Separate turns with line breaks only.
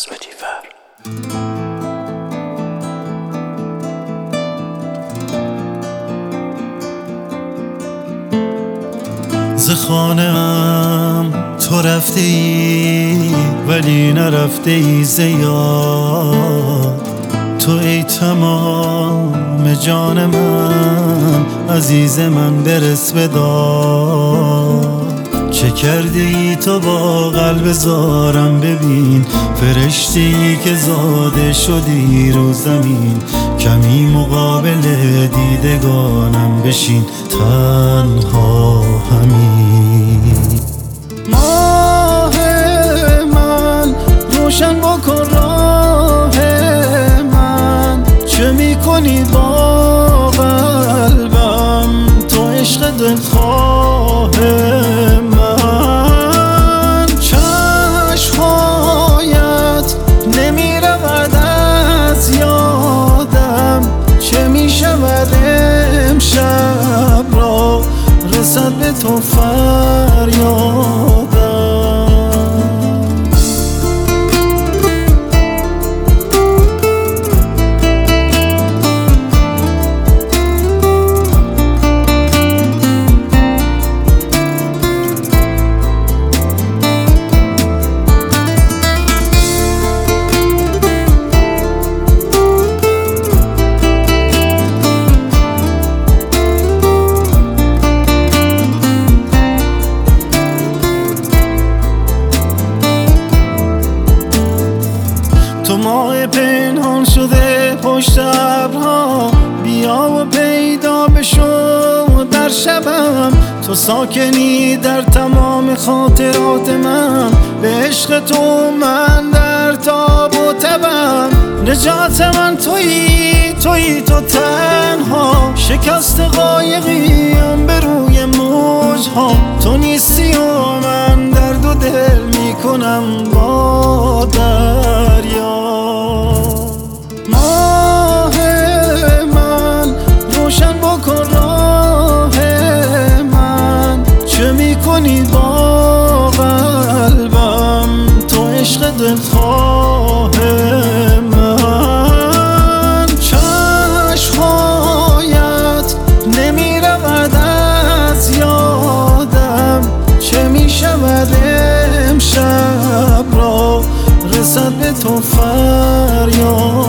لوتیفر.
ز خانه ام تو رفته ای ولی نرفته ای ز یاد. تو ای تمام جان من، عزیز من برس به داد. چه کرده ای تو با قلب زارم؟ ببین فرشته‌ای که زاده شدی رو زمین. کمی مقابل دیدگانم بشین تنها همین. ماه من روشن بکن راه من، چه میکنی با قلبم تو عشق دلخواه من. چشم‌هایت نمیرود از یادم، چه میشود امشب را رسد به تو فریادم. تو ماه پنهان شده پشت ابرها، بیا و پیدا بشو در شبم. تو ساکنی در تمام خاطرات من، به عشق تو من در تاب و تبم. نجات من تویی تو تنها، شکست قایقیم به روی موجها. تو نیستی و من درد و دل میکنم با دریا. ماه من روشن بکن راه من، چه میکنی با قلبم تو عشق دلخواه من. چشم‌هایت نمیرود از یادم، چه میشود امشب را رسد به تو فریاد.